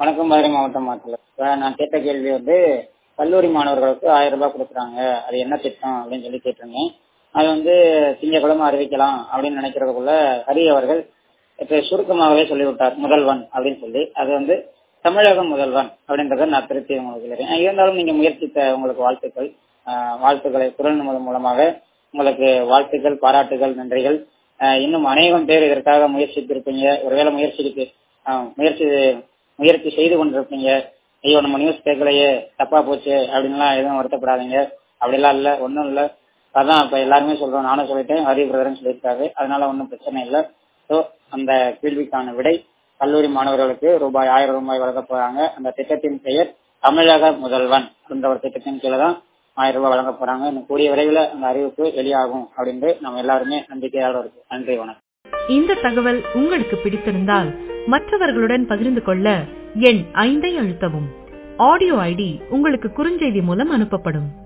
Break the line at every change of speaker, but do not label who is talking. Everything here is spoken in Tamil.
வணக்கம். மதுரை மாவட்டம் மாத்தல. நான் கேட்ட கேள்வி வந்து கல்லூரி மாணவர்களுக்கு 1000 ரூபாய் கொடுக்குறாங்க, அது என்ன திட்டம் அப்படின்னு சொல்லி கேட்டிருந்தேன். அது வந்து திங்கட்கிழமை அறிவிக்கலாம் அப்படின்னு நினைக்கிறதுக்குள்ள ஹரி அவர்கள் இப்ப சுருக்கமாகவே சொல்லிவிட்டார் முதல்வன் அப்படின்னு சொல்லி. அது வந்து தமிழக முதல்வன் அப்படின்றத நான் திருப்தி உங்களுக்கு சொல்லிடுறேன். இருந்தாலும் நீங்க முயற்சித்த உங்களுக்கு வாழ்த்துக்கள். வாழ்த்துக்களை குரல் நமது மூலமாக உங்களுக்கு வாழ்த்துக்கள், பாராட்டுகள், நன்றிகள். இன்னும் அநேகம் பேர் இதற்காக முயற்சித்திருப்பீங்க. ஒருவேளை முயற்சி செய்து கொண்டிருப்பீங்க. ஐயோ நம்ம நியூஸ் கேட்கலையே, தப்பா போச்சு அப்படின்லாம் எதுவும் வருத்தப்படாதீங்க. அப்படிலாம் இல்ல, ஒன்றும் இல்லை. அதான் இப்ப எல்லாருமே சொல்றோம், நானும் சொல்லிட்டேன், ஹரி பிரதரன் சொல்லியிருக்காரு. அதனால ஒன்றும் பிரச்சனை இல்லை. ஸோ அந்த கேள்விக்கான விடை, கல்லூரி மாணவர்களுக்கு ரூபாய் 1000 ரூபாய் வழங்க போறாங்க. அந்த திட்டத்தின் பெயர் தமிழக முதல்வன் என்ற ஒரு திட்டத்தின் கீழே தான் 1000 ரூபாய் வழங்க போறாங்க. இன்னும் கூடிய விரைவில் அந்த அறிவிப்பு வெளியாகும் அப்படின்னு நம்ம எல்லாருமே நம்பிக்கையோட இருக்கு. நன்றி, வணக்கம்.
இந்த தகவல் உங்களுக்கு பிடித்திருந்தால் மற்றவர்களுடன் பகிர்ந்து கொள்ள எண் 5 அழுத்தவும். ஆடியோ ஐடி உங்களுக்கு குறுஞ்செய்தி மூலம் அனுப்பப்படும்.